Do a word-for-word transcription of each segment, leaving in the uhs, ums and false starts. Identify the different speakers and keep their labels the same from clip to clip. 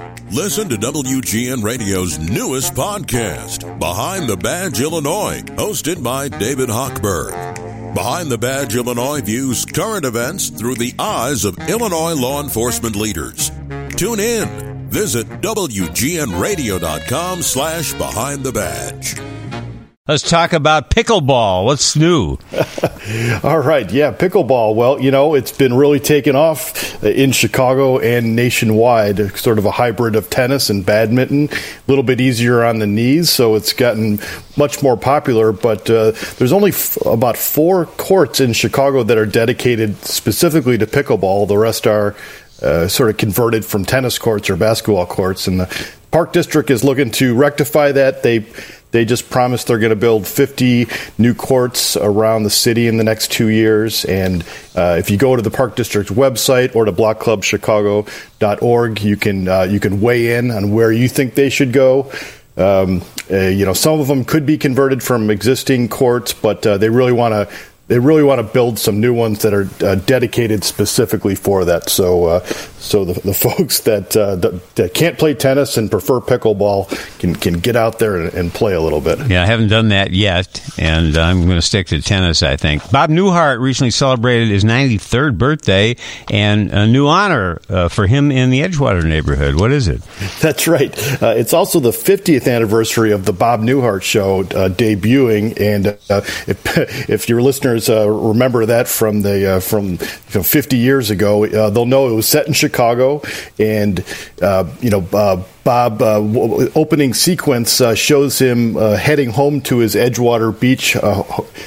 Speaker 1: Listen to W G N Radio's newest podcast, Behind the Badge Illinois, hosted by David Hochberg. Behind the Badge Illinois views current events through the eyes of Illinois law enforcement leaders. Tune in. Visit W G N radio dot com slash behind the badge.
Speaker 2: Let's talk about pickleball. What's new?
Speaker 3: All right. Yeah, pickleball. Well, you know, it's been really taken off in Chicago and nationwide, sort of a hybrid of tennis and badminton, a little bit easier on the knees, so it's gotten much more popular. But uh, there's only f- about four courts in Chicago that are dedicated specifically to pickleball. The rest are uh, sort of converted from tennis courts or basketball courts, and the Park District is looking to rectify that. They They just promised they're going to build fifty new courts around the city in the next two years. And uh, if you go to the Park District's website or to block club chicago dot org, you can uh, you can weigh in on where you think they should go. Um, uh, you know, some of them could be converted from existing courts, but uh, they really want to. They really want to build some new ones that are uh, dedicated specifically for that. So, uh, so the, the folks that, uh, that that can't play tennis and prefer pickleball can can get out there and, and play a little bit.
Speaker 2: Yeah, I haven't done that yet, and I'm going to stick to tennis, I think. Bob Newhart recently celebrated his ninety-third birthday, and a new honor uh, for him in the Edgewater neighborhood. What is it?
Speaker 3: That's right. Uh, it's also the fiftieth anniversary of the Bob Newhart Show uh, debuting, and uh, if, if your listeners Uh, remember that from the uh, from you know, fifty years ago, uh, they'll know it was set in Chicago, and uh, you know uh, Bob uh, w- opening sequence uh, shows him uh, heading home to his Edgewater Beach uh,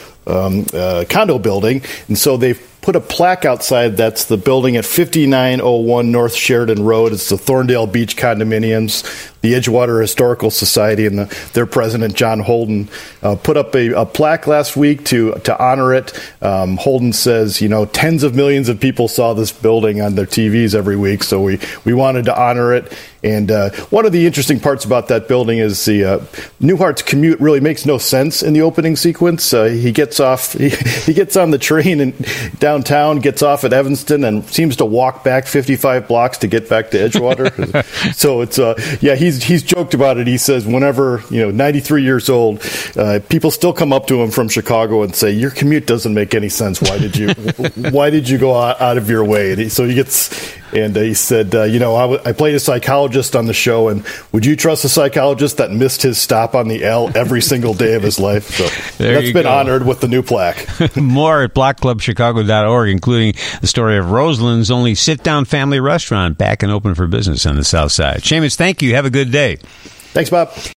Speaker 3: um, uh, condo building, and so they've put a plaque outside. That's the building at fifty-nine oh one North Sheridan Road. It's the Thorndale Beach condominiums. The Edgewater Historical Society and the, their president, John Holden, uh, put up a, a plaque last week to to honor it. Um, Holden says, you know, tens of millions of people saw this building on their T Vs every week, so we, we wanted to honor it. And uh, one of the interesting parts about that building is the uh, Newhart's commute really makes no sense in the opening sequence. Uh, he gets off, he, he gets on the train and downtown, gets off at Evanston, and seems to walk back fifty-five blocks to get back to Edgewater. So it's uh, yeah, he's he's joked about it. He says whenever, you know, ninety-three years old, uh, people still come up to him from Chicago and say, "Your commute doesn't make any sense. Why did you why did you go out, out of your way?" And he, so he gets. And uh, he said, uh, you know, I, w- I played a psychologist on the show, and would you trust a psychologist that missed his stop on the L every single day of his life? So that's been go. honored with the new plaque.
Speaker 2: More at block club chicago dot org, including the story of Roseland's only sit-down family restaurant back and open for business on the South Side. Seamus, thank you. Have a good day.
Speaker 3: Thanks, Bob.